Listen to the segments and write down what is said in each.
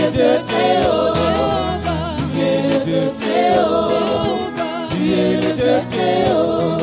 Dieu très haut. Tu es le Dieu très haut. Tu es le Dieu très haut.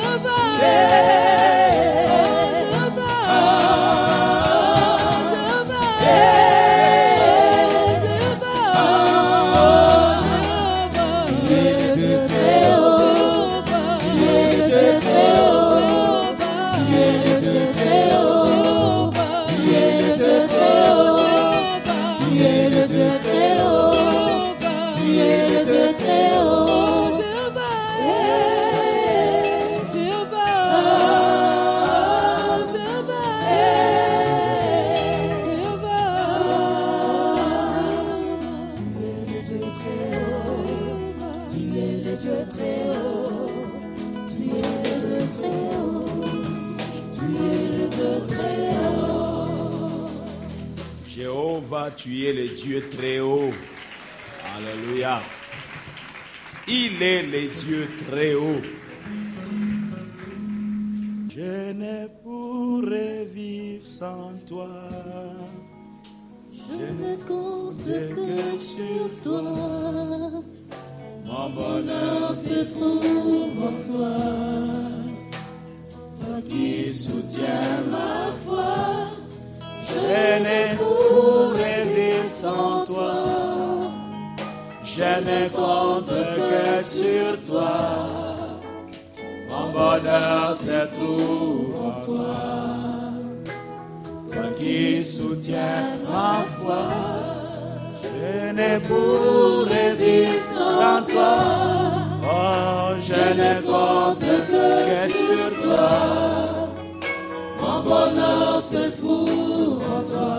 Tu es le Dieu très haut. Alléluia. Il est le Dieu très haut. Je ne pourrais vivre sans toi. Je ne compte que sur toi. Mon bonheur se trouve en toi. Toi qui soutiens ma foi. Je ne pourrais vivre sans toi. Je ne compte que sur toi. Mon bonheur se trouve en toi. Toi qui soutiens ma foi. Je ne pourrais vivre sans toi. Oh, je ne compte que sur toi. Mon bonheur se trouve en toi.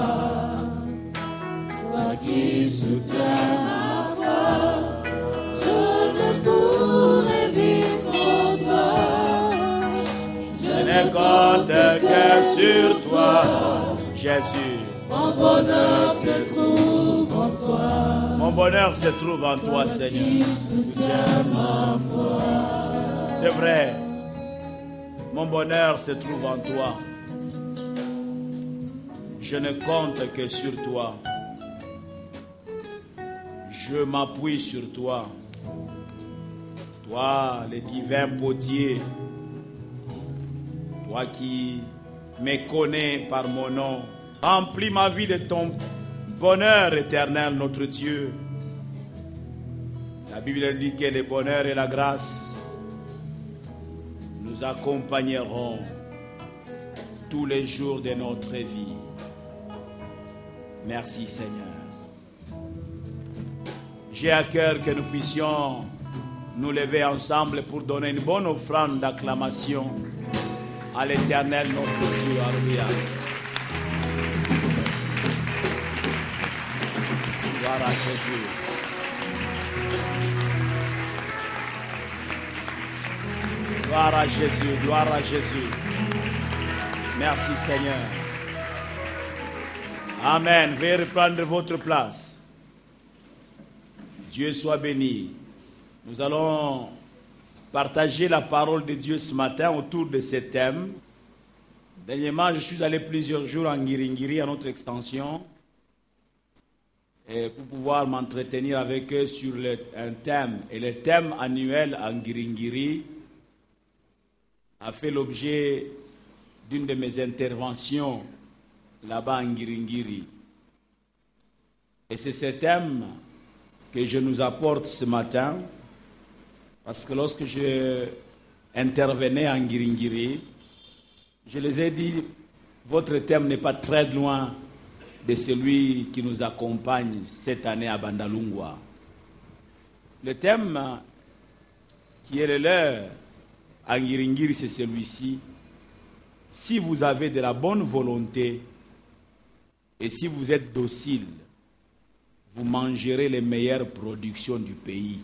Toi qui soutiens ma foi. Je ne pourrais vivre sans toi. Je ne compte que sur toi. Jésus. Mon bonheur se trouve en toi. Mon bonheur se trouve en toi, Seigneur. Qui soutiens ma foi. C'est vrai. Mon bonheur se trouve en toi. Je ne compte que sur toi. Je m'appuie sur toi. Toi, le divin potier. Toi qui me connais par mon nom. Remplis ma vie de ton bonheur éternel, notre Dieu. La Bible dit que le bonheur et la grâce nous accompagneront tous les jours de notre vie. Merci Seigneur. J'ai à cœur que nous puissions nous lever ensemble pour donner une bonne offrande d'acclamation à l'Éternel notre Dieu. Alléluia. Gloire à Jésus. Gloire à Jésus, gloire à Jésus. Merci Seigneur. Amen. Veuillez reprendre votre place. Dieu soit béni. Nous allons partager la parole de Dieu ce matin autour de ce thème. Dernièrement, je suis allé plusieurs jours en Ngiringiri, à notre extension, et pour pouvoir m'entretenir avec eux sur un thème. Et le thème annuel en Ngiringiri a fait l'objet d'une de mes interventions là-bas en Ngiringiri. Et c'est ce thème que je nous apporte ce matin, parce que lorsque je intervenais en Ngiringiri, je les ai dit, votre thème n'est pas très loin de celui qui nous accompagne cette année à Bandalungwa. Le thème qui est le leur à Ngiringiri, c'est celui-ci. Si vous avez de la bonne volonté et si vous êtes docile, vous mangerez les meilleures productions du pays.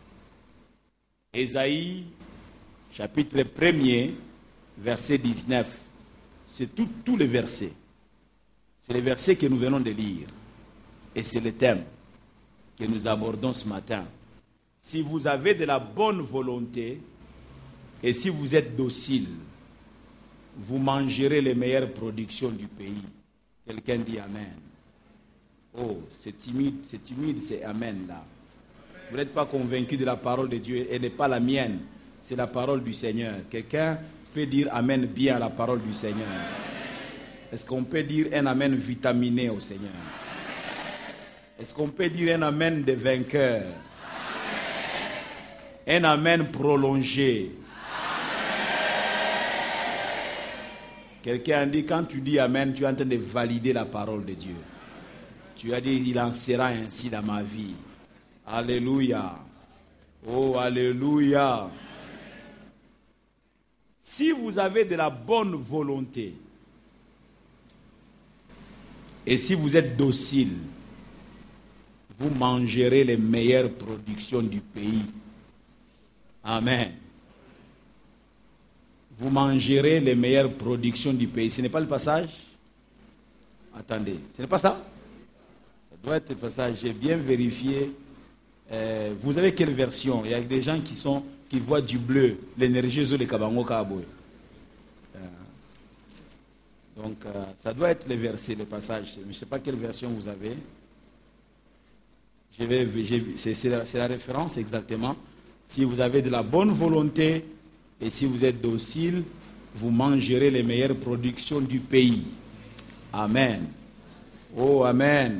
Ésaïe, chapitre 1er, verset 19. C'est tous les versets. C'est les versets que nous venons de lire. Et c'est le thème que nous abordons ce matin. Si vous avez de la bonne volonté et si vous êtes docile, vous mangerez les meilleures productions du pays. Quelqu'un dit Amen. Oh, c'est timide, c'est Amen là. Vous n'êtes pas convaincu de la parole de Dieu, elle n'est pas la mienne, c'est la parole du Seigneur. Quelqu'un peut dire Amen bien à la parole du Seigneur. Est-ce qu'on peut dire un Amen vitaminé au Seigneur? Est-ce qu'on peut dire un Amen de vainqueur? Un Amen prolongé. Quelqu'un a dit, quand tu dis Amen, tu es en train de valider la parole de Dieu. Tu as dit, il en sera ainsi dans ma vie. Alléluia. Oh, alléluia. Si vous avez de la bonne volonté, et si vous êtes docile, vous mangerez les meilleures productions du pays. Amen. Vous mangerez les meilleures productions du pays. Ce n'est pas le passage? Attendez, ce n'est pas ça? Ça doit être le passage. J'ai bien vérifié. Vous avez quelle version? Il y a des gens qui voient du bleu. L'énergie de Kabango Kaboy. Donc, ça doit être le verset, le passage. Je ne sais pas quelle version vous avez. C'est la référence exactement. Si vous avez de la bonne volonté et si vous êtes docile, vous mangerez les meilleures productions du pays. Amen. Oh, Amen.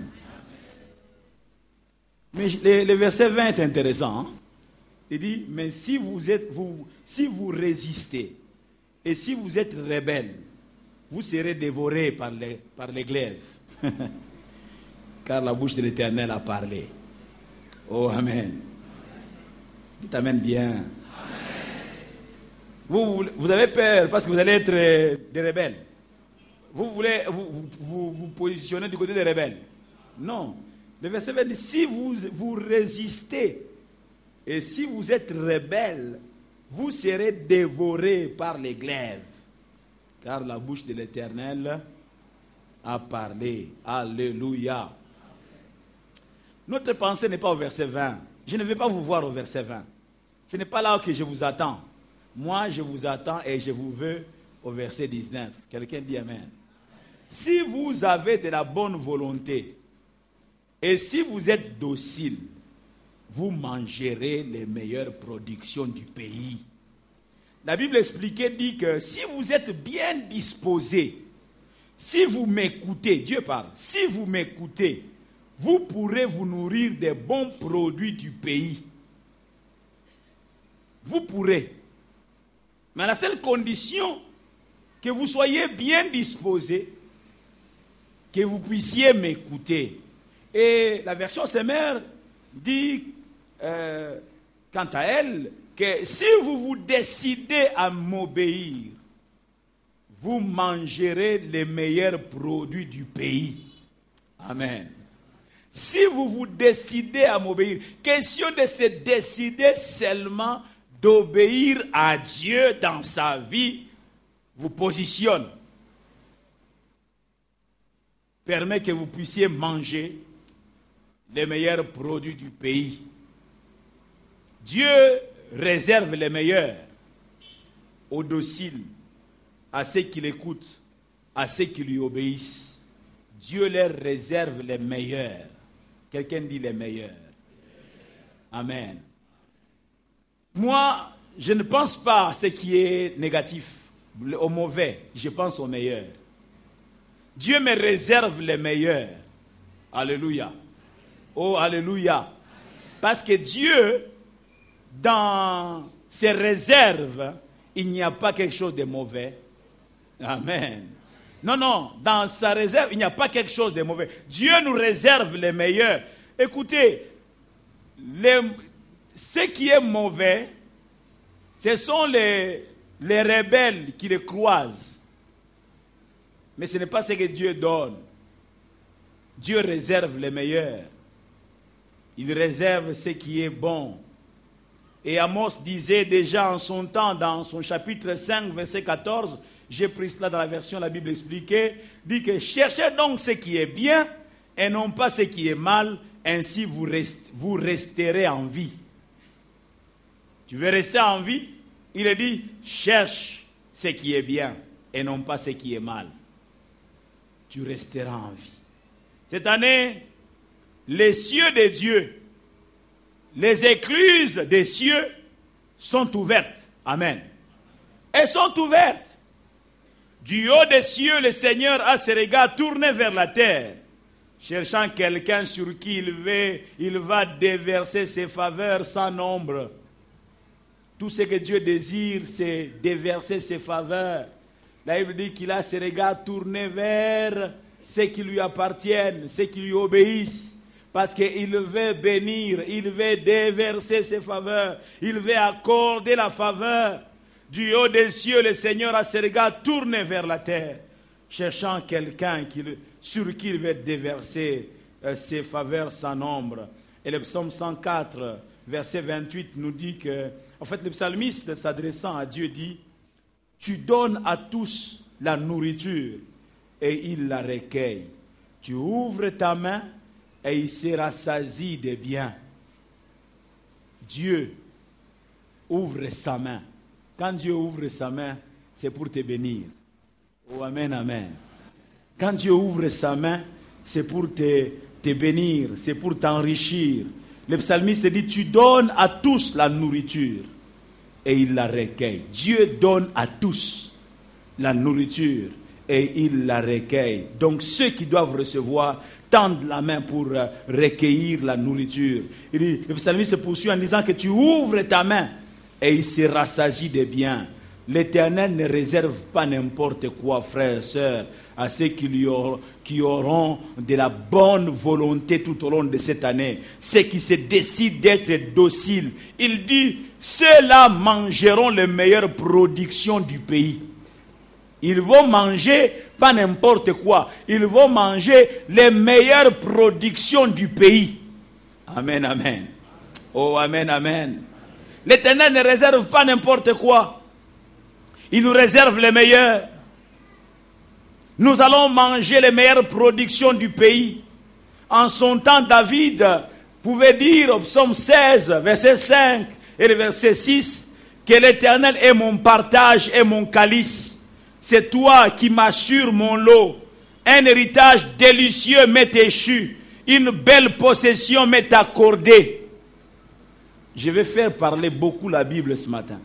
Mais le verset 20 est intéressant. Hein? Il dit, mais si vous résistez et si vous êtes rebelle, vous serez dévorés par les glaives. Car la bouche de l'Éternel a parlé. Oh, Amen. Dites Amen bien. Amen. Vous avez peur parce que vous allez être des rebelles. Vous voulez vous positionner du côté des rebelles. Non. Le verset 20 dit, si vous résistez et si vous êtes rebelles, vous serez dévorés par les glaives. Car la bouche de l'Éternel a parlé. Alléluia. Notre pensée n'est pas au verset 20. Je ne vais pas vous voir au verset 20. Ce n'est pas là que je vous attends. Moi, je vous attends et je vous veux au verset 19. Quelqu'un dit Amen. Si vous avez de la bonne volonté et si vous êtes docile, vous mangerez les meilleures productions du pays. La Bible expliquée dit que si vous êtes bien disposé, si vous m'écoutez, Dieu parle, si vous m'écoutez, vous pourrez vous nourrir des bons produits du pays. Vous pourrez. Mais à la seule condition que vous soyez bien disposé, que vous puissiez m'écouter. Et la version Semeur dit, quant à elle, que si vous décidez à m'obéir, vous mangerez les meilleurs produits du pays. Amen. Si vous décidez à m'obéir, question de se décider seulement d'obéir à Dieu dans sa vie, vous positionne, permet que vous puissiez manger les meilleurs produits du pays. Dieu réserve les meilleurs aux dociles, à ceux qui l'écoutent, à ceux qui lui obéissent. Dieu leur réserve les meilleurs. Quelqu'un dit les meilleurs. Amen. Moi, je ne pense pas à ce qui est négatif, au mauvais. Je pense au meilleur. Dieu me réserve les meilleurs. Alléluia. Oh, alléluia. Parce que Dieu, dans ses réserves, il n'y a pas quelque chose de mauvais. Amen. Non, dans sa réserve, il n'y a pas quelque chose de mauvais. Dieu nous réserve les meilleurs. Écoutez, ce qui est mauvais, ce sont les rebelles qui le croisent. Mais ce n'est pas ce que Dieu donne. Dieu réserve les meilleurs. Il réserve ce qui est bon. Et Amos disait déjà en son temps, dans son chapitre 5, verset 14, j'ai pris cela dans la version de la Bible expliquée, dit que cherchez donc ce qui est bien et non pas ce qui est mal, ainsi vous resterez en vie. Tu veux rester en vie? Il dit, cherche ce qui est bien et non pas ce qui est mal. Tu resteras en vie. Cette année, les cieux des dieux, les écluses des cieux sont ouvertes. Amen. Elles sont ouvertes. Du haut des cieux, le Seigneur a ses regards tournés vers la terre, cherchant quelqu'un sur qui il va déverser ses faveurs sans nombre. Tout ce que Dieu désire, c'est déverser ses faveurs. La Bible dit qu'il a ses regards tournés vers ceux qui lui appartiennent, ceux qui lui obéissent. Parce qu'il veut bénir, il veut déverser ses faveurs, il veut accorder la faveur. Du haut des cieux, le Seigneur a ses regards tournés vers la terre, cherchant quelqu'un sur qui il veut déverser ses faveurs sans nombre. Et le psaume 104, verset 28, nous dit que, en fait, le psalmiste, s'adressant à Dieu, dit « Tu donnes à tous la nourriture et ils la recueillent. Tu ouvres ta main et il se rassasie de biens. » Dieu ouvre sa main. Quand Dieu ouvre sa main, c'est pour te bénir. Oh, amen, amen. Quand Dieu ouvre sa main, c'est pour te bénir, c'est pour t'enrichir. Le psalmiste dit, tu donnes à tous la nourriture et il la recueille. Dieu donne à tous la nourriture et il la recueille. Donc ceux qui doivent recevoir tendent la main pour recueillir la nourriture. Il dit, le psalmiste poursuit en disant que tu ouvres ta main et il se rassasie de biens. L'Éternel ne réserve pas n'importe quoi, frères et sœurs, à ceux qui auront de la bonne volonté tout au long de cette année. Ceux qui se décident d'être dociles. Il dit, ceux-là mangeront les meilleures productions du pays. Ils vont manger pas n'importe quoi. Ils vont manger les meilleures productions du pays. Amen, amen. Oh, amen, amen. L'Éternel ne réserve pas n'importe quoi. Il nous réserve les meilleurs. Nous allons manger les meilleures productions du pays. En son temps, David pouvait dire au psaume 16, verset 5 et le verset 6, que l'Éternel est mon partage et mon calice. C'est toi qui m'assures mon lot. Un héritage délicieux m'est échu. Une belle possession m'est accordée. Je vais faire parler beaucoup la Bible ce matin.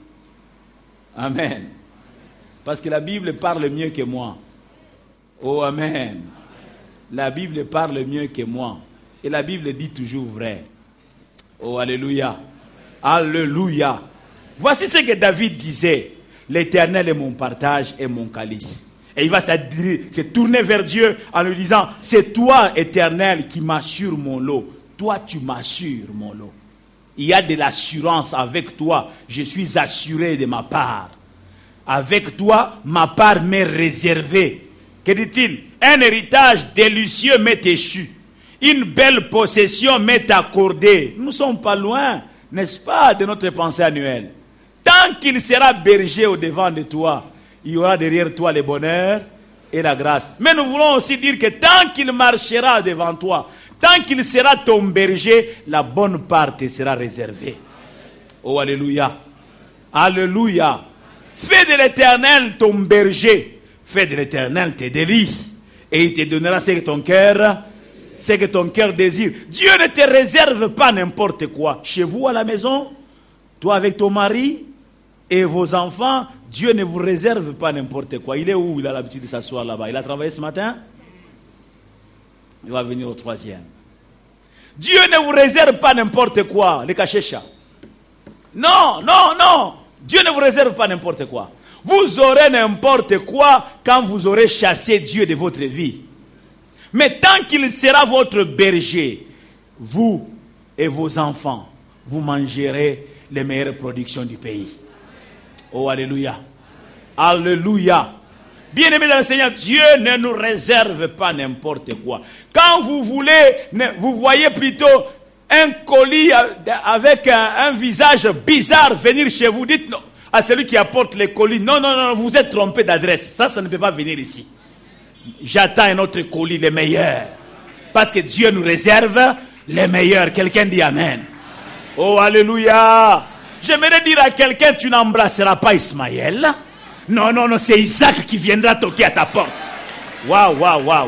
Amen. Parce que la Bible parle mieux que moi. Oh, amen. La Bible parle mieux que moi. Et la Bible dit toujours vrai. Oh, alléluia. Alléluia. Voici ce que David disait. L'Éternel est mon partage et mon calice. Et il va se tourner vers Dieu en lui disant, c'est toi, Éternel, qui m'assure mon lot. Toi, tu m'assures mon lot. Il y a de l'assurance avec toi. Je suis assuré de ma part. Avec toi, ma part m'est réservée. Que dit-il? Un héritage délicieux m'est échu. Une belle possession m'est accordée. Nous ne sommes pas loin, n'est-ce pas, de notre pensée annuelle. Tant qu'il sera berger au-devant de toi, il y aura derrière toi le bonheur et la grâce. Mais nous voulons aussi dire que tant qu'il marchera devant toi, tant qu'il sera ton berger, la bonne part te sera réservée. Oh, alléluia. Alléluia. Fais de l'Éternel ton berger. Fais de l'Éternel tes délices. Et il te donnera ce que ton cœur désire. Dieu ne te réserve pas n'importe quoi. Chez vous à la maison, toi avec ton mari et vos enfants, Dieu ne vous réserve pas n'importe quoi. Il est où? Il a l'habitude de s'asseoir là-bas. Il a travaillé ce matin? Il va venir au 3e. Dieu ne vous réserve pas n'importe quoi. Les cachéchas. Non, non, non. Dieu ne vous réserve pas n'importe quoi. Vous aurez n'importe quoi quand vous aurez chassé Dieu de votre vie. Mais tant qu'il sera votre berger, vous et vos enfants, vous mangerez les meilleures productions du pays. Oh, alléluia. Alléluia. Bien-aimés dans le Seigneur, Dieu ne nous réserve pas n'importe quoi. Quand vous voulez, vous voyez plutôt un colis avec un visage bizarre venir chez vous, dites non à celui qui apporte les colis, non, non, non, vous êtes trompé d'adresse. Ça ne peut pas venir ici. J'attends un autre colis, les meilleurs. Parce que Dieu nous réserve les meilleurs. Quelqu'un dit amen. Oh, alléluia. J'aimerais dire à quelqu'un, tu n'embrasseras pas Ismaël. Non, non, non, c'est Isaac qui viendra toquer à ta porte. Waouh, waouh, waouh, waouh.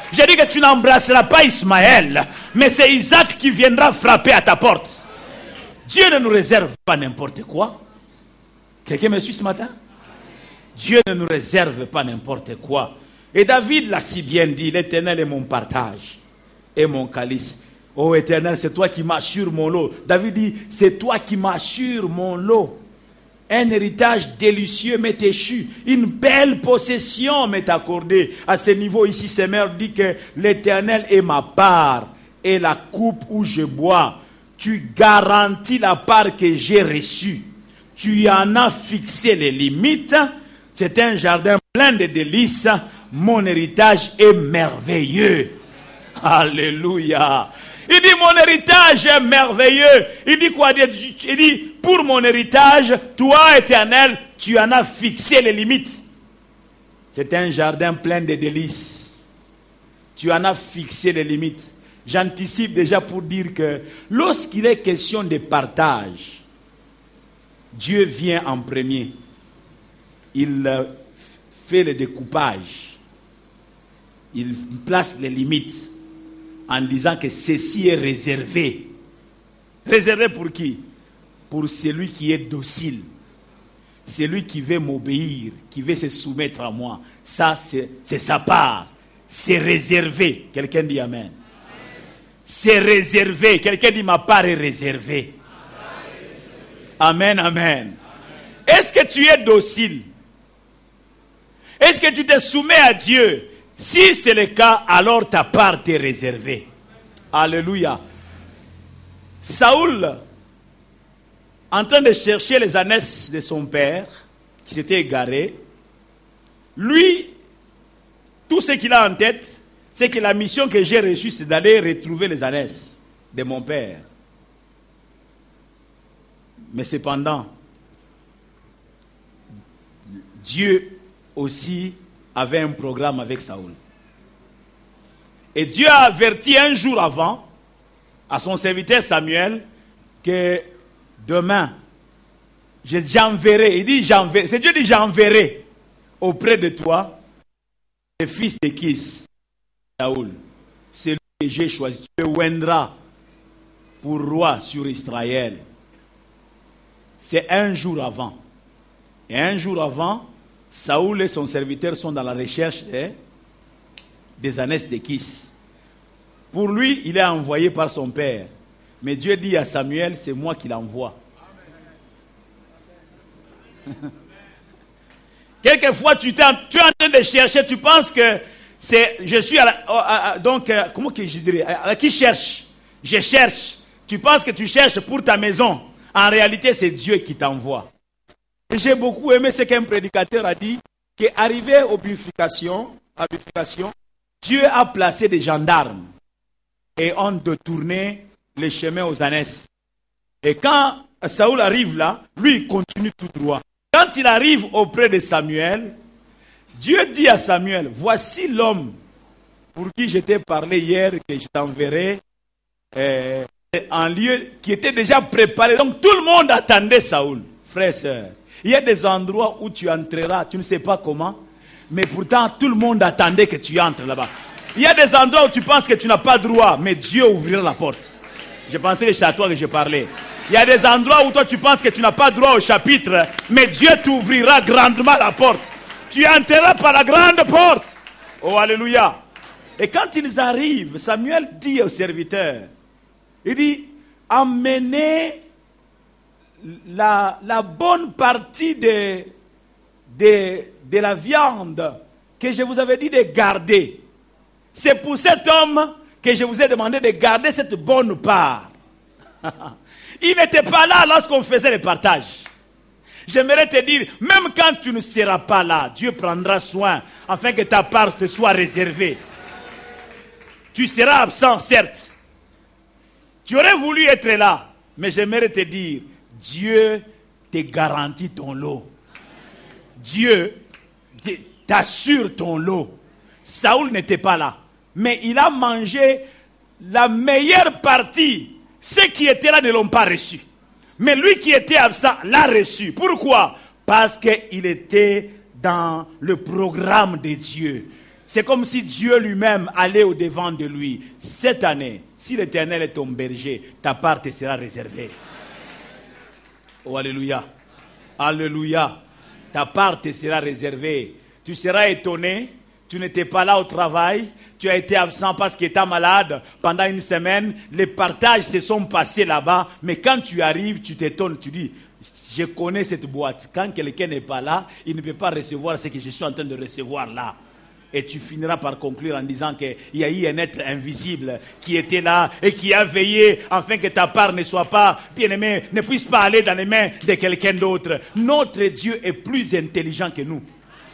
J'ai dit que tu n'embrasseras pas Ismaël, mais c'est Isaac qui viendra frapper à ta porte. Dieu ne nous réserve pas n'importe quoi. Quelqu'un me suit ce matin? Dieu ne nous réserve pas n'importe quoi. Et David l'a si bien dit, l'Éternel est mon partage et mon calice. Oh Éternel, c'est toi qui m'assures mon lot. David dit, c'est toi qui m'assures mon lot. Un héritage délicieux m'est échu. Une belle possession m'est accordée. À ce niveau ici, Seigneur dit que l'Éternel est ma part et la coupe où je bois. Tu garantis la part que j'ai reçue. Tu en as fixé les limites. C'est un jardin plein de délices. Mon héritage est merveilleux. Alléluia. Il dit, mon héritage est merveilleux. Il dit quoi? Il dit, pour mon héritage, toi, Éternel, tu en as fixé les limites. C'est un jardin plein de délices. Tu en as fixé les limites. J'anticipe déjà pour dire que lorsqu'il est question de partage, Dieu vient en premier. Il fait le découpage. Il place les limites en disant que ceci est réservé. Réservé pour qui? Pour celui qui est docile. Celui qui veut m'obéir, qui veut se soumettre à moi. Ça, c'est sa part. C'est réservé. Quelqu'un dit Amen. C'est réservé. Quelqu'un dit ma part est réservée. Amen, amen. Est-ce que tu es docile? Est-ce que tu te soumets à Dieu? Si c'est le cas, alors ta part est réservée. Alléluia. Saoul, en train de chercher les ânesses de son père, qui s'était égaré, lui, tout ce qu'il a en tête, c'est que la mission que j'ai reçue, c'est d'aller retrouver les ânesses de mon père. Mais cependant, Dieu aussi avait un programme avec Saoul. Et Dieu a averti un jour avant à son serviteur Samuel que demain, j'enverrai. Il dit j'enverrai. C'est Dieu qui dit j'enverrai auprès de toi le fils de Kis, Saoul. C'est lui que j'ai choisi. Tu le oindras pour roi sur Israël. C'est un jour avant. Et un jour avant, Saoul et son serviteur sont dans la recherche des ânesses de Kis. Pour lui, il est envoyé par son père. Mais Dieu dit à Samuel, c'est moi qui l'envoie. Quelquefois, tu es en train de chercher, tu penses que je suis comment que je dirais, à qui cherche? Je cherche. Tu penses que tu cherches pour ta maison. En réalité, c'est Dieu qui t'envoie. Et j'ai beaucoup aimé ce qu'un prédicateur a dit, qu'arrivé aux purifications, Dieu a placé des gendarmes et ont détourné les chemins aux ânesses. Et quand Saoul arrive là, lui il continue tout droit. Quand il arrive auprès de Samuel, Dieu dit à Samuel, voici l'homme pour qui je t'ai parlé hier, que je t'enverrai en lieu qui était déjà préparé. Donc tout le monde attendait Saoul, frère et sœur. Il y a des endroits où tu entreras, tu ne sais pas comment, mais pourtant tout le monde attendait que tu entres là-bas. Il y a des endroits où tu penses que tu n'as pas droit, mais Dieu ouvrira la porte. Je pensais que c'est à toi que je parlais. Il y a des endroits où toi tu penses que tu n'as pas droit au chapitre, mais Dieu t'ouvrira grandement la porte. Tu entreras par la grande porte. Oh, alléluia. Et quand ils arrivent, Samuel dit au serviteur, il dit, emmenez la bonne partie de la viande que je vous avais dit de garder. C'est pour cet homme que je vous ai demandé de garder cette bonne part. Il n'était pas là lorsqu'on faisait le partage. J'aimerais te dire, même quand tu ne seras pas là, Dieu prendra soin afin que ta part te soit réservée. Tu seras absent, certes. Tu aurais voulu être là, mais j'aimerais te dire, Dieu te garantit ton lot. Dieu t'assure ton lot. Saoul n'était pas là, mais il a mangé la meilleure partie. Ceux qui étaient là ne l'ont pas reçu. Mais lui qui était absent l'a reçu. Pourquoi? Parce qu'il était dans le programme de Dieu. C'est comme si Dieu lui-même allait au-devant de lui. Cette année, si l'Éternel est ton berger, ta part te sera réservée. Oh, alléluia. Alléluia. Ta part te sera réservée. Tu seras étonné. Tu n'étais pas là au travail. Tu as été absent parce que tu étais malade pendant une semaine. Les partages se sont passés là-bas. Mais quand tu arrives, tu t'étonnes. Tu dis, je connais cette boîte. Quand quelqu'un n'est pas là, il ne peut pas recevoir ce que je suis en train de recevoir là. Et tu finiras par conclure en disant qu'il y a eu un être invisible qui était là et qui a veillé afin que ta part ne soit pas, bien-aimée, ne puisse pas aller dans les mains de quelqu'un d'autre. Notre Dieu est plus intelligent que nous.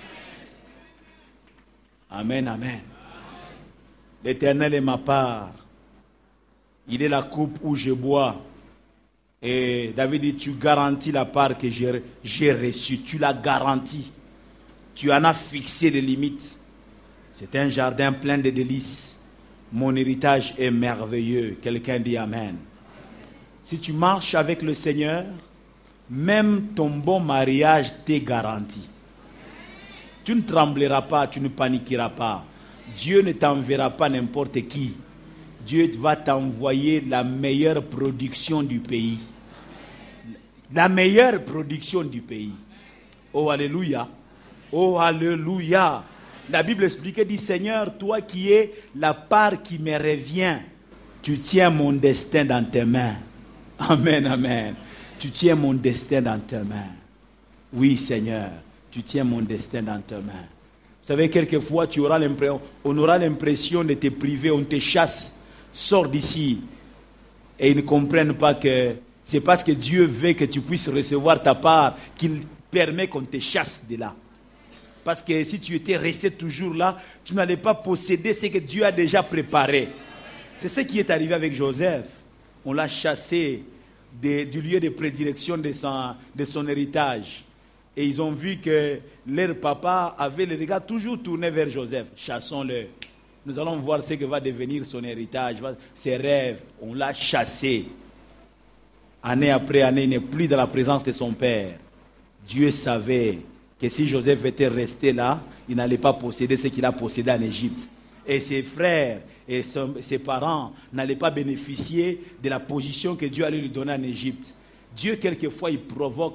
Amen, amen. L'Éternel est ma part. Il est la coupe où je bois. Et David dit, tu garantis la part que j'ai reçue. Tu la garantis. Tu en as fixé les limites. C'est un jardin plein de délices. Mon héritage est merveilleux. Quelqu'un dit Amen. Si tu marches avec le Seigneur, même ton bon mariage t'est garanti. Tu ne trembleras pas, tu ne paniqueras pas. Dieu ne t'enverra pas n'importe qui. Dieu va t'envoyer la meilleure production du pays. La meilleure production du pays. Oh, alléluia. Oh, alléluia. La Bible expliquait, dit, Seigneur, toi qui es la part qui me revient, tu tiens mon destin dans tes mains. Amen, amen. Tu tiens mon destin dans tes mains. Oui, Seigneur, tu tiens mon destin dans tes mains. Vous savez, quelquefois, on aura l'impression de te priver, on te chasse, sors d'ici. Et ils ne comprennent pas que c'est parce que Dieu veut que tu puisses recevoir ta part qu'il permet qu'on te chasse de là. Parce que si tu étais resté toujours là, tu n'allais pas posséder ce que Dieu a déjà préparé. C'est ce qui est arrivé avec Joseph. On l'a chassé du lieu de prédilection de son héritage. Et ils ont vu que leur papa avait le regard toujours tourné vers Joseph. Chassons-le. Nous allons voir ce que va devenir son héritage, ses rêves. On l'a chassé. Année après année, il n'est plus dans la présence de son père. Dieu savait que si Joseph était resté là, il n'allait pas posséder ce qu'il a possédé en Égypte. Et ses frères et ses parents n'allaient pas bénéficier de la position que Dieu allait lui donner en Égypte. Dieu, quelquefois, il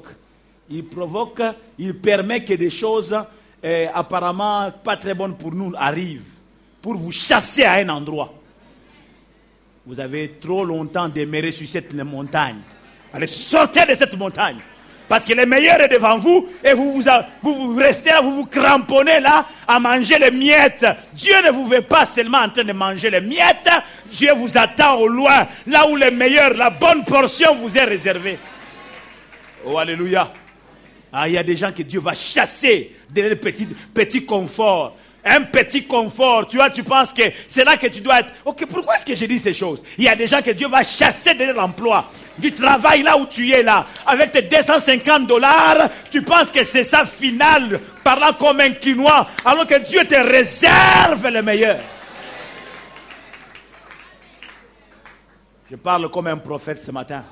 permet que des choses apparemment pas très bonnes pour nous arrivent, pour vous chasser à un endroit. Vous avez trop longtemps demeuré sur cette montagne. Allez, sortez de cette montagne. Parce que le meilleur est devant vous et vous restez là, vous vous cramponnez là à manger les miettes. Dieu ne vous veut pas seulement en train de manger les miettes. Dieu vous attend au loin, là où le meilleur, la bonne portion vous est réservée. Oh, alléluia. Ah, il y a des gens que Dieu va chasser de leur petit confort. Un petit confort, tu vois, tu penses que c'est là que tu dois être. Ok, pourquoi est-ce que je dis ces choses? Il y a des gens que Dieu va chasser de l'emploi, du travail là où tu es là. Avec tes $250, tu penses que c'est ça final, parlant comme un quinois, alors que Dieu te réserve le meilleur. Je parle comme un prophète ce matin.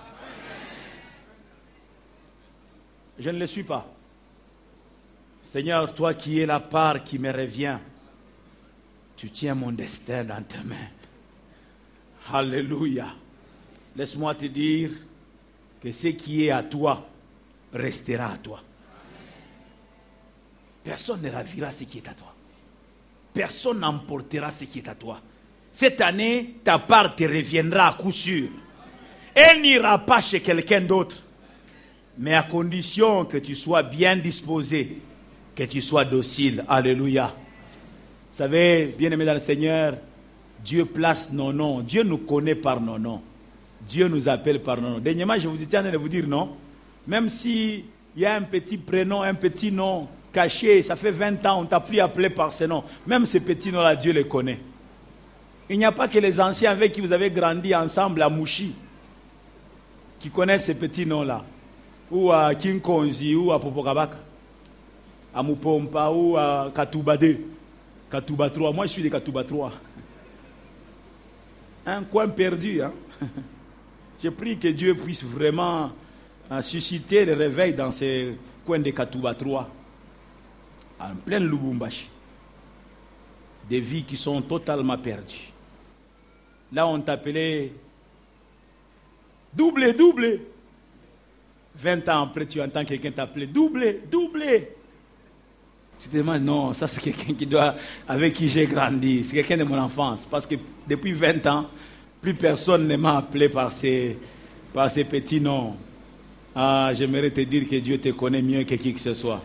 Je ne le suis pas. Seigneur, toi qui es la part qui me revient, tu tiens mon destin dans tes mains. Alléluia. Laisse-moi te dire que ce qui est à toi restera à toi. Personne ne ravira ce qui est à toi. Personne n'emportera ce qui est à toi. Cette année, ta part te reviendra à coup sûr. Elle n'ira pas chez quelqu'un d'autre, mais à condition que tu sois bien disposé, que tu sois docile. Alléluia. Vous savez, bien-aimés dans le Seigneur, Dieu place nos noms. Dieu nous connaît par nos noms. Dieu nous appelle par nos noms. Dernièrement, je vous étais en train de vous dire non. Même s'il y a un petit prénom, un petit nom caché, ça fait 20 ans, on t'a plus appelé par ce nom. Même ce petit nom-là, Dieu les connaît. Il n'y a pas que les anciens avec qui vous avez grandi ensemble à Mouchi qui connaissent ces petits noms-là. Ou à Kinkonzi, ou à Popokabaka. À Mupompa ou à Katoubade, Katouba 3. Moi, je suis de Katouba 3. Un coin perdu. Hein? Je prie que Dieu puisse vraiment susciter le réveil dans ces coins de Katouba 3. En pleine Lubumbashi. des vies qui sont totalement perdues. Là, on t'appelait doublé. 20 ans après, tu entends quelqu'un t'appeler doublé. Tu te demandes, non, ça c'est quelqu'un avec qui j'ai grandi. C'est quelqu'un de mon enfance. Parce que depuis 20 ans, plus personne ne m'a appelé par ces petits noms. Ah, j'aimerais te dire que Dieu te connaît mieux que qui que ce soit.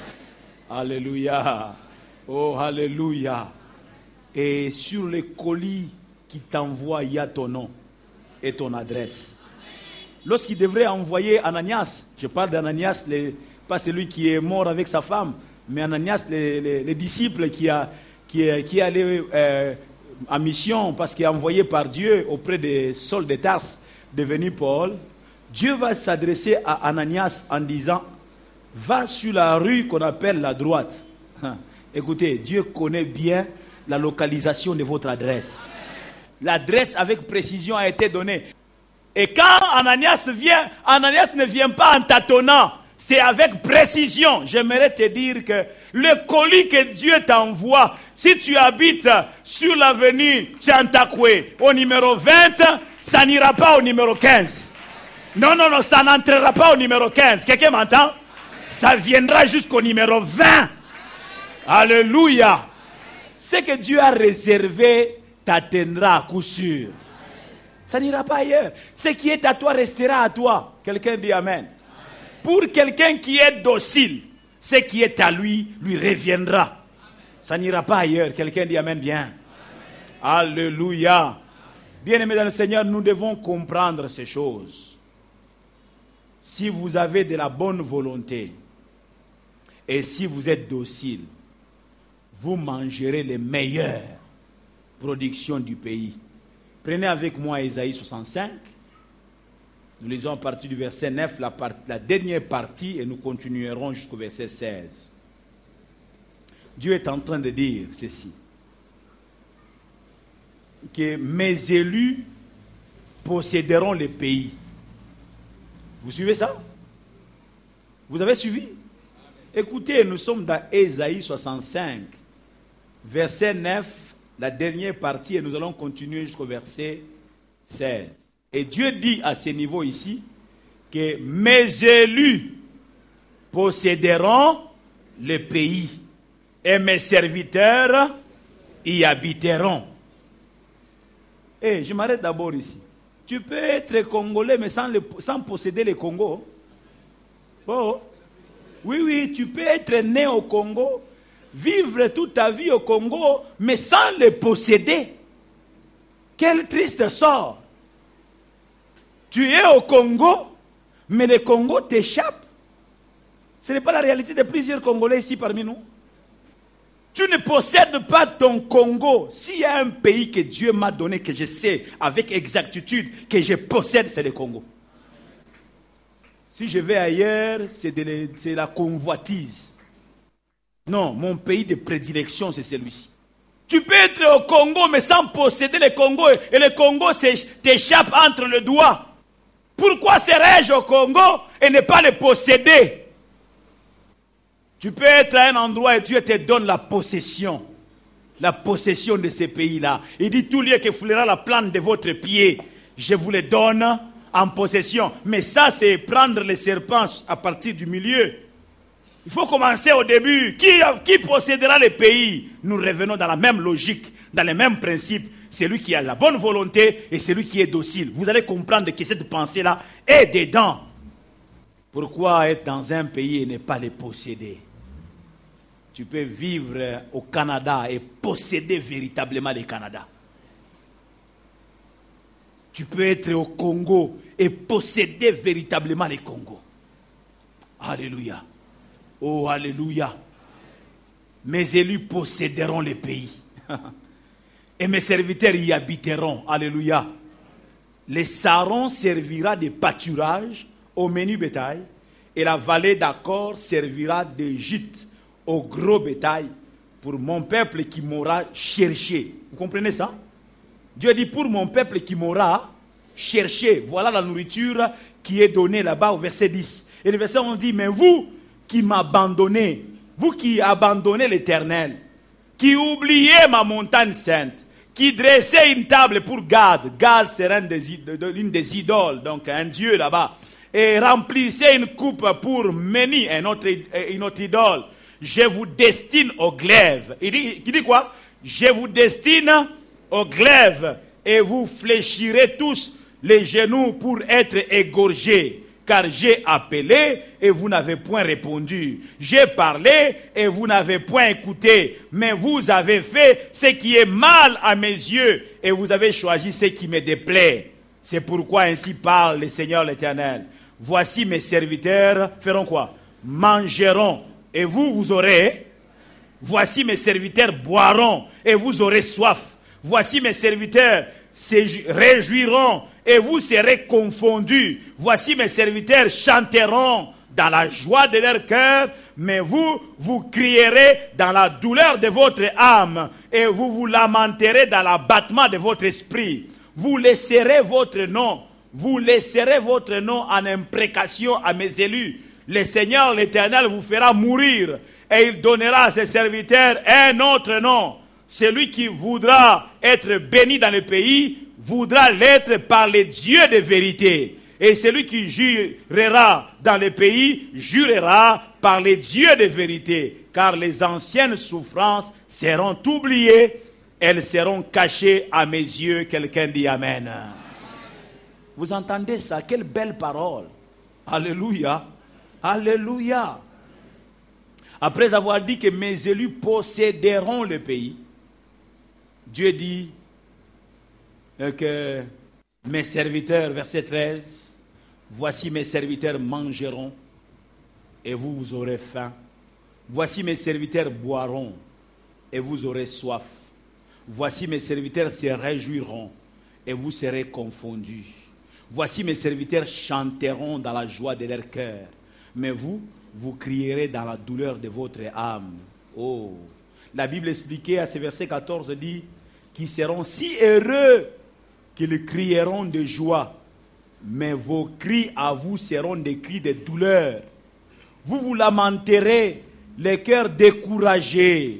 Alléluia. Oh, alléluia. Et sur les colis qui t'envoient, il y a ton nom et ton adresse. Lorsqu'il devrait envoyer Ananias, je parle d'Ananias, pas celui qui est mort avec sa femme, mais Ananias, les disciples qui est allé en mission parce qu'il est envoyé par Dieu auprès de Saul de Tarse, devenu Paul. Dieu va s'adresser à Ananias en disant, va sur la rue qu'on appelle la droite. Écoutez, Dieu connaît bien la localisation de votre adresse. L'adresse avec précision a été donnée. Et quand Ananias vient, Ananias ne vient pas en tâtonnant. C'est avec précision. J'aimerais te dire que le colis que Dieu t'envoie, si tu habites sur l'avenue Tchantakwe, au numéro 20, ça n'ira pas au numéro 15. Non, ça n'entrera pas au numéro 15. Quelqu'un m'entend? Ça viendra jusqu'au numéro 20. Alléluia. Ce que Dieu a réservé t'atteindra à coup sûr. Ça n'ira pas ailleurs. Ce qui est à toi restera à toi. Quelqu'un dit Amen. Pour quelqu'un qui est docile, ce qui est à lui reviendra. Ça n'ira pas ailleurs. Quelqu'un dit Amen bien. Alléluia. Bien-aimés dans le Seigneur, nous devons comprendre ces choses. Si vous avez de la bonne volonté et si vous êtes docile, vous mangerez les meilleures productions du pays. Prenez avec moi Ésaïe 65. Nous lisons à partir du verset 9, la dernière partie, et nous continuerons jusqu'au verset 16. Dieu est en train de dire ceci. Que mes élus posséderont le pays. Vous suivez ça? Vous avez suivi? Écoutez, nous sommes dans Ésaïe 65, verset 9, la dernière partie, et nous allons continuer jusqu'au verset 16. Et Dieu dit à ce niveau ici que mes élus posséderont le pays et mes serviteurs y habiteront. Je m'arrête d'abord ici. Tu peux être congolais mais sans posséder le Congo. Oh. Oui, tu peux être né au Congo, vivre toute ta vie au Congo, mais sans le posséder. Quel triste sort. Tu es au Congo, mais le Congo t'échappe. Ce n'est pas la réalité de plusieurs Congolais ici parmi nous. Tu ne possèdes pas ton Congo. S'il y a un pays que Dieu m'a donné, que je sais avec exactitude que je possède, c'est le Congo. Si je vais ailleurs, c'est la convoitise. Non, mon pays de prédilection, c'est celui-ci. Tu peux être au Congo, mais sans posséder le Congo, et le Congo t'échappe entre les doigts. Pourquoi serais-je au Congo et ne pas le posséder? Tu peux être à un endroit et Dieu te donne la possession de ces pays-là. Il dit, tout lieu que foulera la plante de votre pied, je vous le donne en possession. Mais ça, c'est prendre les serpents à partir du milieu. Il faut commencer au début. Qui possédera les pays? Nous revenons dans la même logique, dans les mêmes principes. Celui qui a la bonne volonté et celui qui est docile. Vous allez comprendre que cette pensée-là est dedans. Pourquoi être dans un pays et ne pas le posséder? Tu peux vivre au Canada et posséder véritablement le Canada. Tu peux être au Congo et posséder véritablement le Congo. Alléluia. Oh, alléluia. Mes élus posséderont le pays. Et mes serviteurs y habiteront. Alléluia. Le Saron servira de pâturage au menu bétail. Et la vallée d'Accord servira de gîte au gros bétail pour mon peuple qui m'aura cherché. Vous comprenez ça? Dieu dit pour mon peuple qui m'aura cherché. Voilà la nourriture qui est donnée là-bas au verset 10. Et le verset 11 dit, mais vous qui m'abandonnez, vous qui abandonnez l'Éternel, qui oubliait ma montagne sainte, qui dressait une table pour Gad. Gad serait l'une des idoles, donc un dieu là-bas. Et remplissait une coupe pour Méni, une autre idole. Je vous destine au glaive. Il dit quoi? Je vous destine au glaive et vous fléchirez tous les genoux pour être égorgés. Car j'ai appelé et vous n'avez point répondu. J'ai parlé et vous n'avez point écouté. Mais vous avez fait ce qui est mal à mes yeux et vous avez choisi ce qui me déplaît. C'est pourquoi ainsi parle le Seigneur l'Éternel. Voici mes serviteurs feront quoi? Mangeront et vous aurez. Voici mes serviteurs boiront et vous aurez soif. Voici mes serviteurs se réjouiront et vous serez confondus. Voici mes serviteurs chanteront dans la joie de leur cœur, mais vous crierez dans la douleur de votre âme et vous lamenterez dans l'abattement de votre esprit. Vous laisserez votre nom en imprécation à mes élus. Le Seigneur l'Éternel vous fera mourir et il donnera à ses serviteurs un autre nom. Celui qui voudra être béni dans le pays voudra l'être par les dieux de vérité. Et celui qui jurera dans le pays jurera par les dieux de vérité. Car les anciennes souffrances seront oubliées, elles seront cachées à mes yeux. Quelqu'un dit Amen. Vous entendez ça? Quelle belle parole. Alléluia. Alléluia. Après avoir dit que mes élus posséderont le pays, Dieu dit que mes serviteurs, verset 13, voici mes serviteurs mangeront et vous aurez faim. Voici mes serviteurs boiront et vous aurez soif. Voici mes serviteurs se réjouiront et vous serez confondus. Voici mes serviteurs chanteront dans la joie de leur cœur, mais vous crierez dans la douleur de votre âme. Oh, la Bible expliquée à ce verset 14 dit qu'ils seront si heureux qu'ils crieront de joie, mais vos cris à vous seront des cris de douleur. Vous vous lamenterez, les cœurs découragés.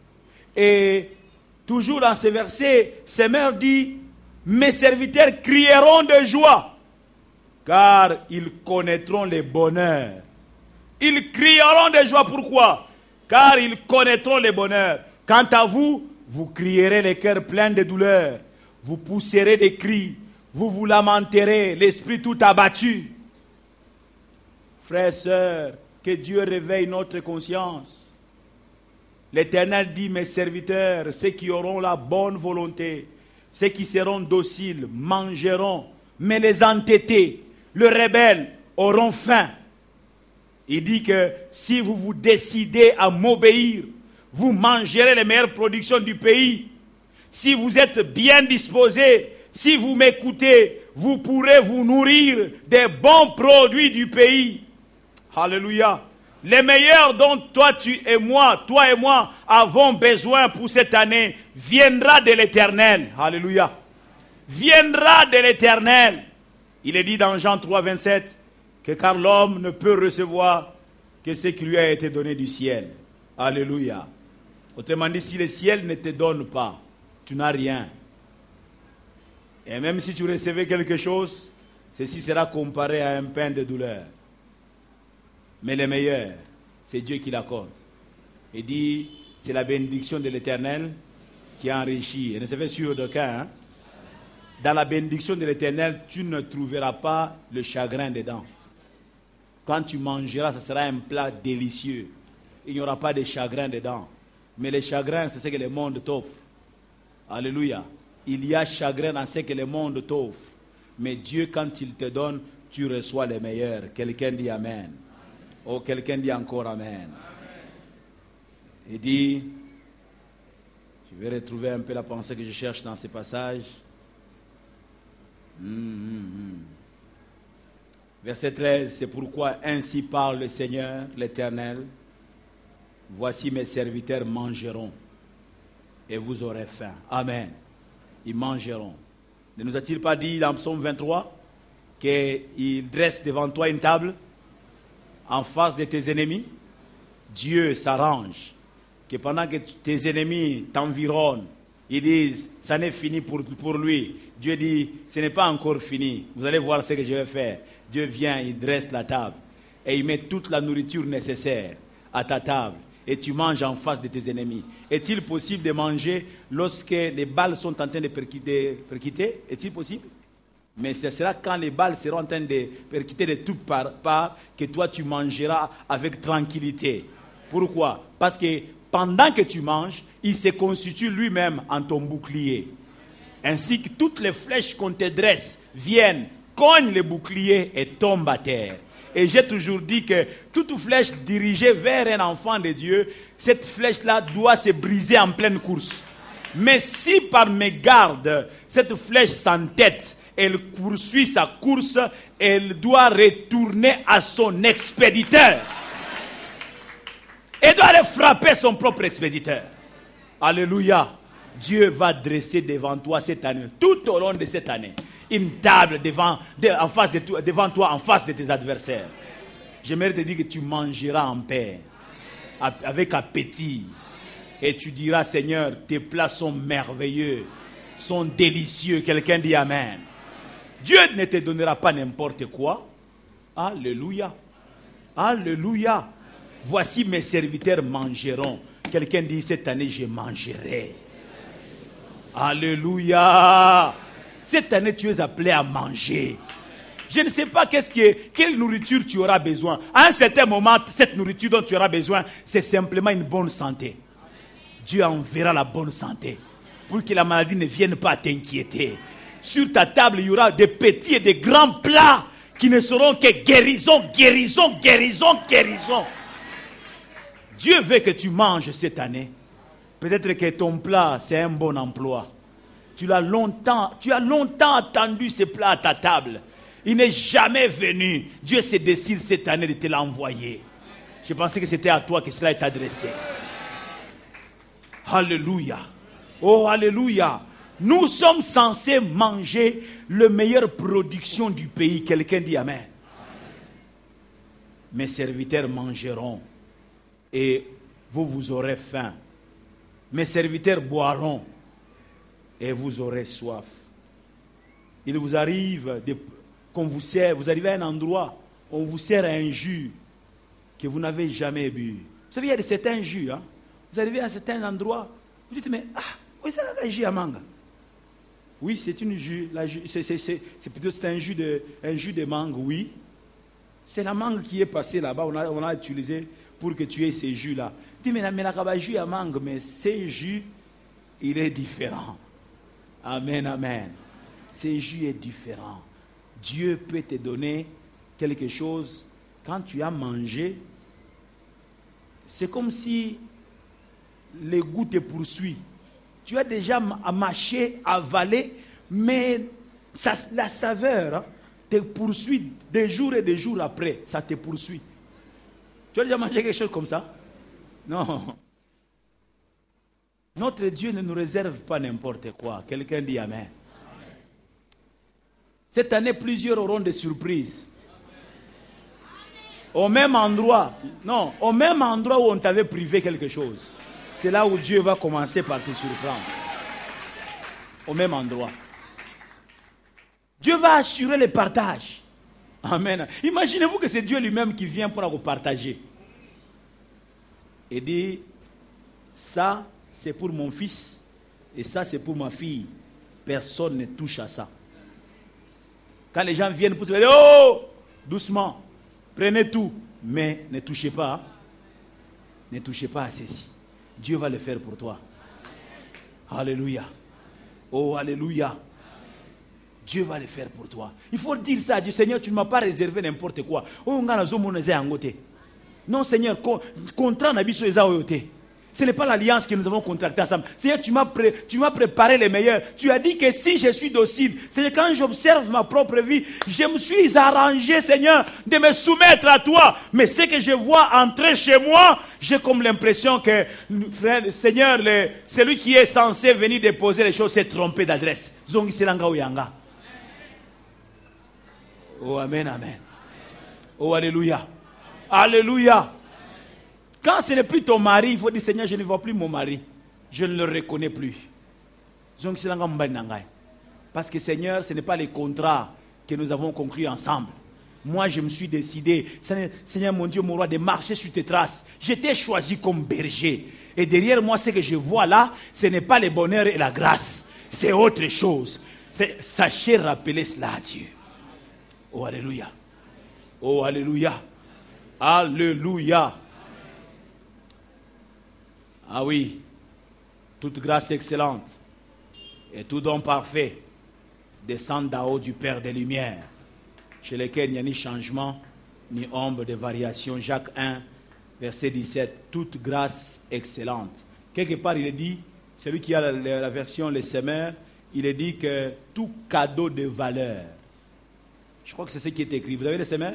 Et toujours dans ce verset, Seigneur dit, mes serviteurs crieront de joie, car ils connaîtront le bonheur. Ils crieront de joie, pourquoi? Car ils connaîtront le bonheur. Quant à vous, vous crierez les cœurs pleins de douleur. Vous pousserez des cris. Vous vous lamenterez, l'esprit tout abattu. Frères et sœurs, que Dieu réveille notre conscience. L'Éternel dit, mes serviteurs, ceux qui auront la bonne volonté, ceux qui seront dociles, mangeront. Mais les entêtés, les rebelles, auront faim. Il dit que si vous vous décidez à m'obéir, vous mangerez les meilleures productions du pays. Si vous êtes bien disposés, si vous m'écoutez, vous pourrez vous nourrir des bons produits du pays. Alléluia. Les meilleurs dont toi et moi avons besoin pour cette année viendra de l'Éternel. Alléluia. Viendra de l'Éternel. Il est dit dans Jean 3, 27 que car l'homme ne peut recevoir que ce qui lui a été donné du ciel. Alléluia. Autrement dit, si le ciel ne te donne pas, tu n'as rien. Et même si tu recevais quelque chose, ceci sera comparé à un pain de douleur. Mais le meilleur, c'est Dieu qui l'accorde. Il dit, c'est la bénédiction de l'Éternel qui enrichit. Et ne se fait sûr d'aucun. Hein? Dans la bénédiction de l'Éternel, tu ne trouveras pas le chagrin dedans. Quand tu mangeras, ce sera un plat délicieux. Il n'y aura pas de chagrin dedans. Mais le chagrin, c'est ce que le monde t'offre. Alléluia. Il y a chagrin dans ce que le monde t'offre. Mais Dieu, quand il te donne, tu reçois le meilleur. Quelqu'un dit Amen. Oh, quelqu'un dit encore Amen. Il dit, je vais retrouver un peu la pensée que je cherche dans ces passages. Verset 13, c'est pourquoi ainsi parle le Seigneur, l'Éternel. Voici mes serviteurs mangeront et vous aurez faim. Amen. Ils mangeront. Ne nous a-t-il pas dit dans Psaume 23 qu'il dresse devant toi une table en face de tes ennemis? Dieu s'arrange que pendant que tes ennemis t'environnent, ils disent, ça n'est fini pour lui. Dieu dit, ce n'est pas encore fini. Vous allez voir ce que je vais faire. Dieu vient, il dresse la table et il met toute la nourriture nécessaire à ta table et tu manges en face de tes ennemis. Est-il possible de manger lorsque les balles sont en train de percuter? Est-il possible? Mais ce sera quand les balles seront en train de percuter de toutes parts que toi tu mangeras avec tranquillité. Pourquoi? Parce que pendant que tu manges, il se constitue lui-même en ton bouclier. Ainsi que toutes les flèches qu'on te dresse viennent, cognent le bouclier et tombent à terre. Et j'ai toujours dit que toute flèche dirigée vers un enfant de Dieu, cette flèche-là doit se briser en pleine course. Mais si par mégarde, cette flèche s'entête, elle poursuit sa course, elle doit retourner à son expéditeur. Elle doit aller frapper son propre expéditeur. Alléluia. Dieu va dresser devant toi cette année, tout au long de cette année, une table devant toi, en face de tes adversaires. J'aimerais te dire que tu mangeras en paix, avec appétit. Et tu diras, Seigneur, tes plats sont merveilleux, sont délicieux. Quelqu'un dit Amen. Dieu ne te donnera pas n'importe quoi. Alléluia. Alléluia. Voici mes serviteurs mangeront. Quelqu'un dit, cette année, je mangerai. Alléluia. Cette année, tu es appelé à manger. Je ne sais pas quelle nourriture tu auras besoin. À un certain moment, cette nourriture dont tu auras besoin, c'est simplement une bonne santé. Dieu enverra la bonne santé pour que la maladie ne vienne pas t'inquiéter. Sur ta table, il y aura des petits et des grands plats qui ne seront que guérison, guérison, guérison, guérison. Dieu veut que tu manges cette année. Peut-être que ton plat, c'est un bon emploi. Tu as longtemps attendu ce plat à ta table. Il n'est jamais venu. Dieu se décide cette année de te l'envoyer. Je pensais que c'était à toi que cela est adressé. Alléluia. Oh, alléluia. Nous sommes censés manger la meilleure production du pays. Quelqu'un dit Amen. Mes serviteurs mangeront et vous aurez faim. Mes serviteurs boiront et vous aurez soif. Il vous arrive qu'on vous sert, vous arrivez à un endroit, on vous sert un jus que vous n'avez jamais bu. Vous savez, il y a certains jus. Vous arrivez à un certain endroit, vous dites, mais c'est un jus à mangue. Oui, c'est une jus. C'est plutôt un jus de mangue, oui. C'est la mangue qui est passée là-bas, on a utilisé pour que tu aies ces jus-là. Tu dis, mais la jus à mangue, mais ces jus, il est différent. Amen, amen. Ce jus est différent. Dieu peut te donner quelque chose. Quand tu as mangé, c'est comme si le goût te poursuit. Tu as déjà mâché, avalé, mais la saveur te poursuit des jours et des jours après. Ça te poursuit. Tu as déjà mangé quelque chose comme ça? Non. Notre Dieu ne nous réserve pas n'importe quoi. Quelqu'un dit Amen. Cette année, plusieurs auront des surprises. Au même endroit, au même endroit où on t'avait privé quelque chose. C'est là où Dieu va commencer par te surprendre. Au même endroit. Dieu va assurer le partage. Amen. Imaginez-vous que c'est Dieu lui-même qui vient pour vous partager. Et dit, ça, c'est pour mon fils et ça, c'est pour ma fille. Personne ne touche à ça. Quand les gens viennent pour se dire, oh, doucement, prenez tout, mais ne touchez pas. Ne touchez pas à ceci. Dieu va le faire pour toi. Alléluia. Oh, alléluia. Dieu va le faire pour toi. Il faut dire ça à Dieu. Seigneur, tu ne m'as pas réservé n'importe quoi. Non, Seigneur, contrat n'habite sur les aoyotés. Ce n'est pas l'alliance que nous avons contractée ensemble. Seigneur, tu m'as préparé les meilleurs. Tu as dit que si je suis docile, Seigneur, quand j'observe ma propre vie, je me suis arrangé, Seigneur, de me soumettre à toi. Mais ce que je vois entrer chez moi, j'ai comme l'impression que, frère, Seigneur, celui qui est censé venir déposer les choses s'est trompé d'adresse. Zongi selanga oyanga. Oh, amen, amen. Oh, alléluia. Alléluia. Quand ce n'est plus ton mari, il faut dire, Seigneur, je ne vois plus mon mari. Je ne le reconnais plus. Parce que Seigneur, ce n'est pas les contrats que nous avons conclus ensemble. Moi, je me suis décidé, Seigneur mon Dieu, mon roi, de marcher sur tes traces. J'étais choisi comme berger. Et derrière moi, ce que je vois là, ce n'est pas le bonheur et la grâce. C'est autre chose. Sachez rappeler cela à Dieu. Oh, alléluia. Oh, alléluia. Alléluia. Ah oui. Toute grâce excellente et tout don parfait descendent d'en haut du Père des Lumières, chez lequel il n'y a ni changement, ni ombre de variation. Jacques 1, verset 17. Toute grâce excellente. Quelque part, il est dit, celui qui a la version Les Semeurs, il est dit que tout cadeau de valeur. Je crois que c'est ce qui est écrit. Vous avez les Semeurs?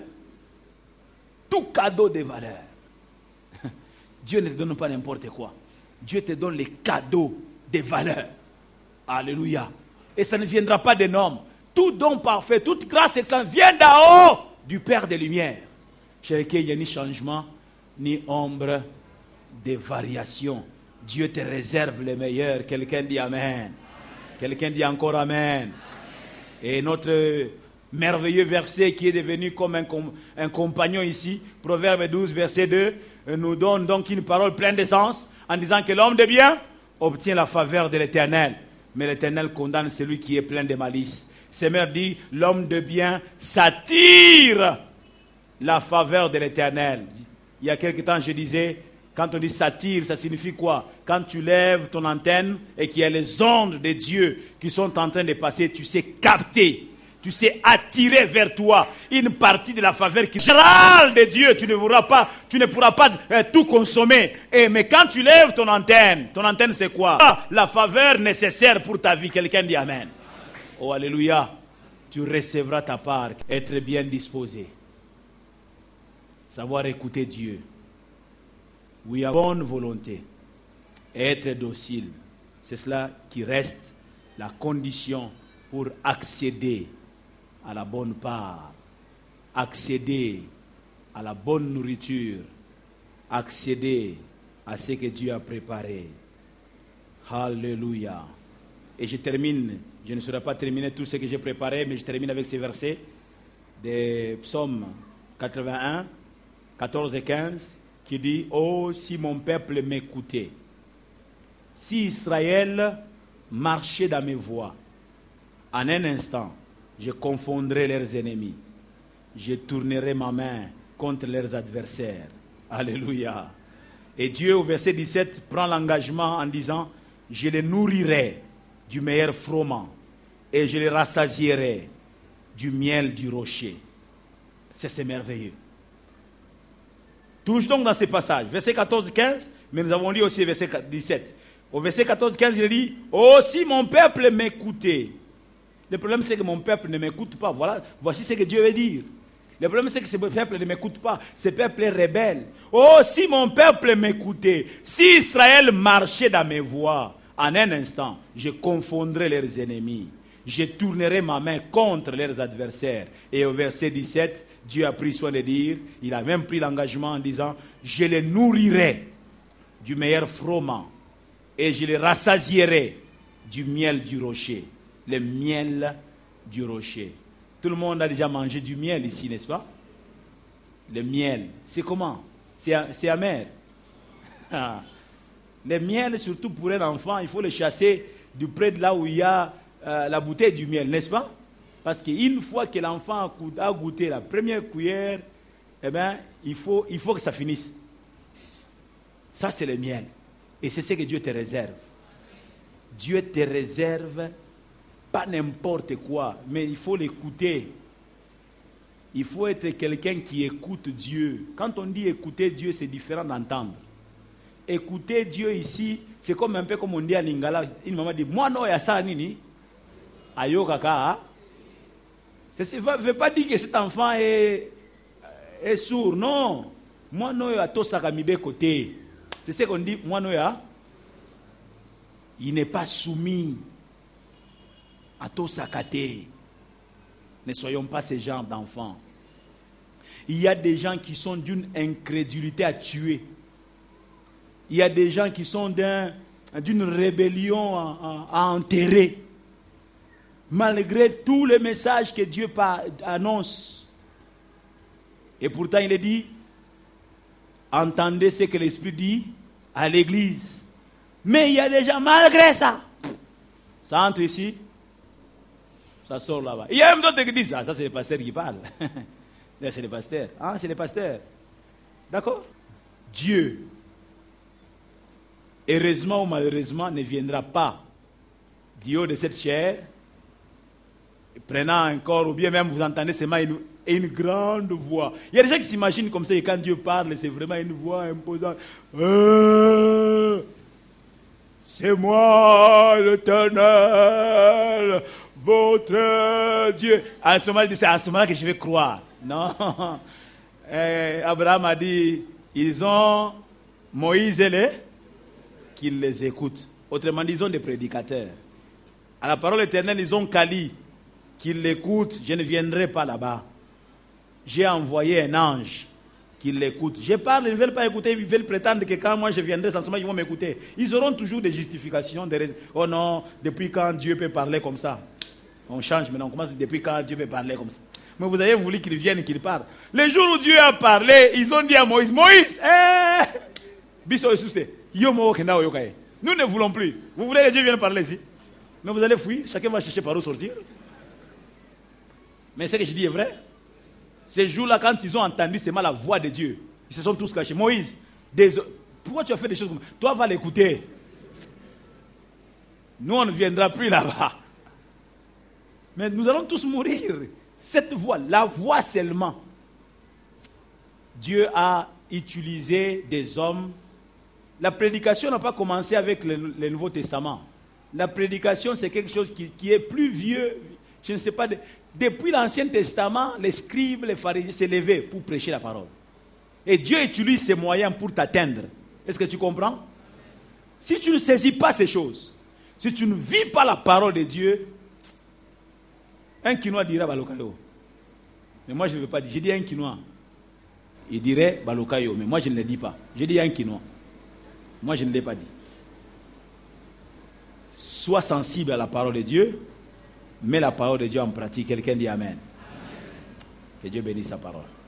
Tout cadeau de valeur. Dieu ne te donne pas n'importe quoi. Dieu te donne les cadeaux de valeur. Alléluia. Et ça ne viendra pas des hommes. Tout don parfait, toute grâce excellente vient d'en haut du Père des Lumières, chez lequel il n'y a ni changement, ni ombre de variation. Dieu te réserve le meilleur. Quelqu'un dit Amen. Quelqu'un dit encore Amen. Et notre merveilleux verset qui est devenu comme un compagnon ici, Proverbe 12, verset 2, nous donne donc une parole pleine de sens en disant que l'homme de bien obtient la faveur de l'Éternel. Mais l'Éternel condamne celui qui est plein de malice. Semeur dit, l'homme de bien s'attire la faveur de l'Éternel. Il y a quelque temps, je disais, quand on dit s'attire, ça signifie quoi? Quand tu lèves ton antenne et qu'il y a les ondes de Dieu qui sont en train de passer, tu sais capter, tu sais attirer vers toi une partie de la faveur qui générale de Dieu. Tu ne pourras pas tout consommer. Mais quand tu lèves ton antenne c'est quoi? La faveur nécessaire pour ta vie. Quelqu'un dit Amen. Oh, alléluia. Tu recevras ta part. Être bien disposé. Savoir écouter Dieu. Oui, à bonne volonté. Être docile. C'est cela qui reste la condition pour accéder à la bonne part. Accéder à la bonne nourriture. Accéder à ce que Dieu a préparé. Alléluia. Et je termine. Je ne saurais pas terminer tout ce que j'ai préparé, mais je termine avec ces versets des psaumes 81, 14 et 15, qui dit « Oh, si mon peuple m'écoutait, si Israël marchait dans mes voies, en un instant, je confondrai leurs ennemis, je tournerai ma main contre leurs adversaires. » Alléluia. Et Dieu, au verset 17, prend l'engagement en disant « Je les nourrirai du meilleur froment, et je les rassasierai du miel du rocher. » C'est merveilleux. Toujours donc dans ces passages, verset 14-15, mais nous avons lu aussi verset 17. Au verset 14-15, il dit, « Oh, si mon peuple m'écoutait. » Le problème, c'est que mon peuple ne m'écoute pas. Voilà, voici ce que Dieu veut dire. Le problème, c'est que ce peuple ne m'écoute pas. Ce peuple est rebelle. « Oh, si mon peuple m'écoutait, si Israël marchait dans mes voies, en un instant, je confondrai leurs ennemis. Je tournerai ma main contre leurs adversaires. » Et au verset 17, Dieu a pris soin de dire, il a même pris l'engagement en disant, je les nourrirai du meilleur froment et je les rassasierai du miel du rocher. Le miel du rocher. Tout le monde a déjà mangé du miel ici, n'est-ce pas? Le miel, c'est comment? C'est amer. Le miel, surtout pour un enfant, il faut le chasser du près de là où il y a la bouteille du miel, n'est-ce pas? Parce qu'une fois que l'enfant a goûté la première cuillère, eh bien, il faut que ça finisse. Ça, c'est le miel. Et c'est ce que Dieu te réserve. Dieu te réserve pas n'importe quoi, mais il faut l'écouter. Il faut être quelqu'un qui écoute Dieu. Quand on dit écouter Dieu, c'est différent d'entendre. Écouter Dieu ici, c'est comme un peu comme on dit à Lingala. Une maman dit, moi non, il y a ça, nini. Ayo kaka. Ça ne veut pas dire que cet enfant est sourd, non. Moi non, il y a tout ça à mi côté. C'est ce qu'on dit, moi non, il n'est pas soumis à tout ça katé. Ne soyons pas ces genres d'enfants. Il y a des gens qui sont d'une incrédulité à tuer. il y a des gens qui sont d'une rébellion à enterrer. Malgré tous les messages que Dieu annonce. Et pourtant, il est dit, entendez ce que l'Esprit dit à l'Église. Mais il y a des gens, malgré ça, ça entre ici, ça sort là-bas. Il y a même d'autres qui disent, ça c'est les pasteurs qui parlent. C'est les pasteurs. Ah, c'est les pasteurs. D'accord? Dieu, heureusement ou malheureusement, ne viendra pas du haut de cette chair, prenant un corps, ou bien même vous entendez seulement une grande voix. Il y a des gens qui s'imaginent comme ça, et quand Dieu parle, c'est vraiment une voix imposante. C'est moi l'Éternel, votre Dieu. À ce moment, c'est à ce moment que je vais croire. Non. Abraham a dit, ils ont Moïse et qu'ils les écoutent. Autrement dit, ils ont des prédicateurs. À la parole éternelle, ils ont Kali, qu'ils l'écoutent. Je ne viendrai pas là-bas. J'ai envoyé un ange qui l'écoute. Je parle, ils ne veulent pas écouter, ils veulent prétendre que quand moi je viendrai, sans ce moment, ils vont m'écouter. Ils auront toujours des justifications, oh non, depuis quand Dieu peut parler comme ça? On change maintenant, on commence depuis quand Dieu peut parler comme ça. Mais vous avez voulu qu'il vienne et qu'il parle. Le jour où Dieu a parlé, ils ont dit à Moïse, Moïse, nous ne voulons plus. Vous voulez que Dieu vienne parler ici? Mais vous allez fuir, chacun va chercher par où sortir. Mais ce que je dis est vrai. Ces jours-là, quand ils ont entendu seulement la voix de Dieu, ils se sont tous cachés. Moïse, pourquoi tu as fait des choses comme ça? Toi, va l'écouter. Nous, on ne viendra plus là-bas. Mais nous allons tous mourir. Cette voix, la voix seulement. Dieu a utilisé des hommes. La prédication n'a pas commencé avec le Nouveau Testament. La prédication, c'est quelque chose qui est plus vieux. Je ne sais pas. Depuis l'Ancien Testament, les scribes, les pharisiens s'est levé pour prêcher la parole. Et Dieu utilise ces moyens pour t'atteindre. Est-ce que tu comprends? Si tu ne saisis pas ces choses, si tu ne vis pas la parole de Dieu, un Kinois dirait Balokayo. Mais moi je ne veux pas dire. Je dis un Kinois. Il dirait Balokayo. Mais moi je ne le dis pas. Je dis un Kinois. Moi je ne l'ai pas dit. Sois sensible à la parole de Dieu. Mets la parole de Dieu en pratique. Quelqu'un dit Amen. Que Dieu bénisse sa parole.